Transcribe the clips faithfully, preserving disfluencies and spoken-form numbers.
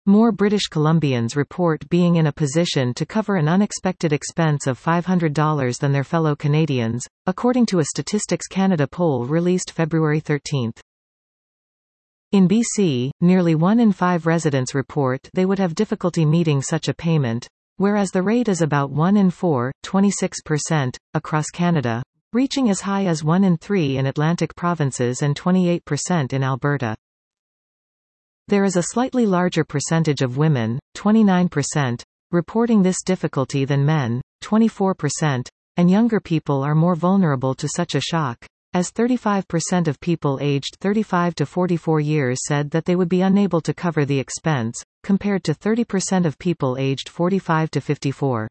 More British Columbians report being in a position to cover an unexpected expense of five hundred dollars than their fellow Canadians, according to a Statistics Canada poll released February thirteenth. In B C, nearly one in five residents report they would have difficulty meeting such a payment, whereas the rate is about one in four, twenty-six percent, across Canada, reaching as high as one in three in Atlantic provinces and twenty-eight percent in Alberta. There is a slightly larger percentage of women, twenty-nine percent, reporting this difficulty than men, twenty-four percent, and younger people are more vulnerable to such a shock, as thirty-five percent of people aged thirty-five to forty-four years said that they would be unable to cover the expense, compared to thirty percent of people aged forty-five to fifty-four.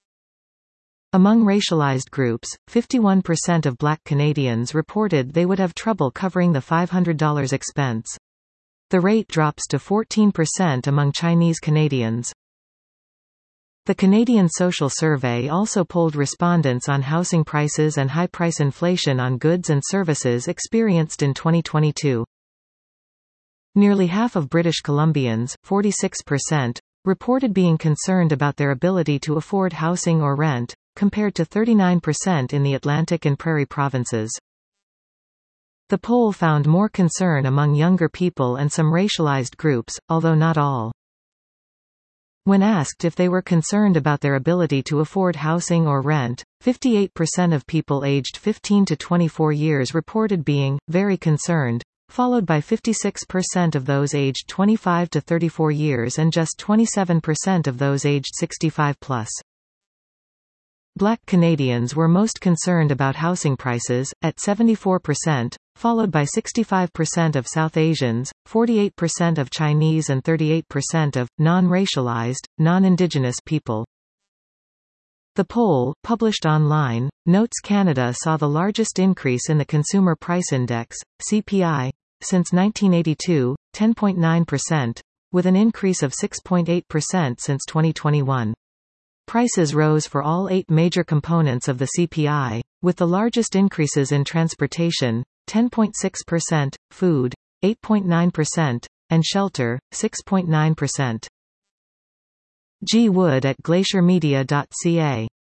Among racialized groups, fifty-one percent of Black Canadians reported they would have trouble covering the five hundred dollars expense. The rate drops to fourteen percent among Chinese Canadians. The Canadian Social Survey also polled respondents on housing prices and high price inflation on goods and services experienced in twenty twenty-two. Nearly half of British Columbians, forty-six percent, reported being concerned about their ability to afford housing or rent, compared to thirty-nine percent in the Atlantic and Prairie provinces. The poll found more concern among younger people and some racialized groups, although not all. When asked if they were concerned about their ability to afford housing or rent, fifty-eight percent of people aged fifteen to twenty-four years reported being very concerned, followed by fifty-six percent of those aged twenty-five to thirty-four years and just twenty-seven percent of those aged sixty-five plus. Black Canadians were most concerned about housing prices, at seventy-four percent, followed by sixty-five percent of South Asians, forty-eight percent of Chinese and thirty-eight percent of non-racialized, non-Indigenous people. The poll, published online, notes Canada saw the largest increase in the Consumer Price Index, C P I, since nineteen eighty-two, ten point nine percent, with an increase of six point eight percent since twenty twenty-one. Prices rose for all eight major components of the C P I, with the largest increases in transportation, ten point six percent, food, eight point nine percent, and shelter, six point nine percent. G. Wood at glacier media dot c a